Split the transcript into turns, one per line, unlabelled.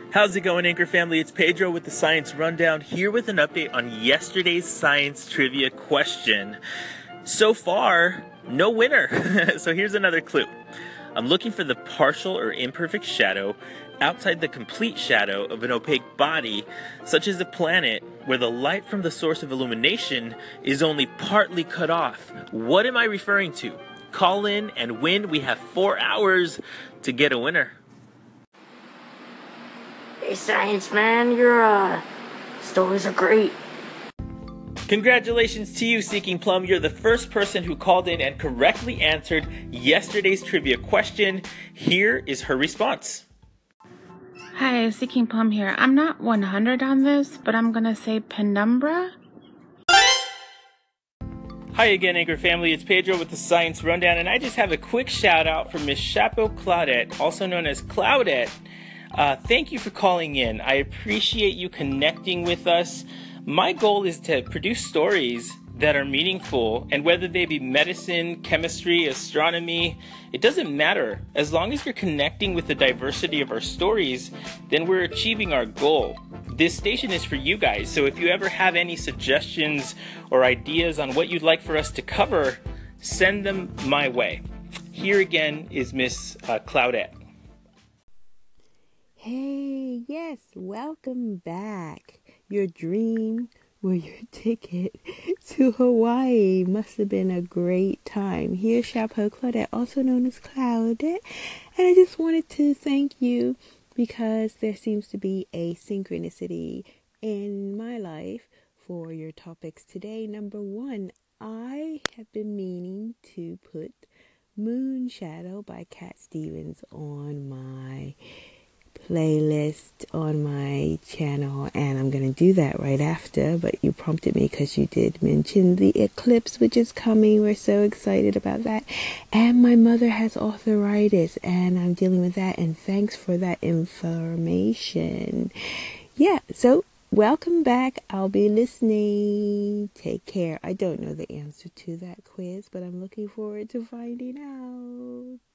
How's it going, Anchor family? It's Pedro with the Science Rundown, here with an update on yesterday's science trivia question. So far, no winner. So here's another clue. I'm looking for the partial or imperfect shadow outside the complete shadow of an opaque body, such as a planet, where the light from the source of illumination is only partly cut off. What am I referring to? Call in and win. We have 4 hours to get a winner.
Hey, Science Man, your stories are great.
Congratulations to you, Seeking Plum. You're the first person who called in and correctly answered yesterday's trivia question. Here is her response.
Hi, Seeking Plum here. I'm not 100 on this, but I'm gonna say penumbra.
Hi again, Anchor family. It's Pedro with the Science Rundown, and I just have a quick shout out for Miss Chapeau Claudette, also known as Claudette. Thank you for calling in. I appreciate you connecting with us. My goal is to produce stories that are meaningful, and whether they be medicine, chemistry, astronomy, it doesn't matter. As long as you're connecting with the diversity of our stories, then we're achieving our goal. This station is for you guys, so if you ever have any suggestions or ideas on what you'd like for us to cover, send them my way. Here again is Miss Claudette.
Hey, yes, welcome back. Your dream or your ticket to Hawaii must have been a great time. Here's Chapeau Claudette, also known as Claudette, and I just wanted to thank you because there seems to be a synchronicity in my life for your topics today. Number one, I have been meaning to put Moon Shadow by Cat Stevens on my playlist on my channel, and I'm going to do that right after, but you prompted me because you did mention the eclipse, which is coming. We're so excited about that, and my mother has arthritis, and I'm dealing with that, and thanks for that information. Yeah, so welcome back. I'll be listening. Take care. I don't know the answer to that quiz, but I'm looking forward to finding out.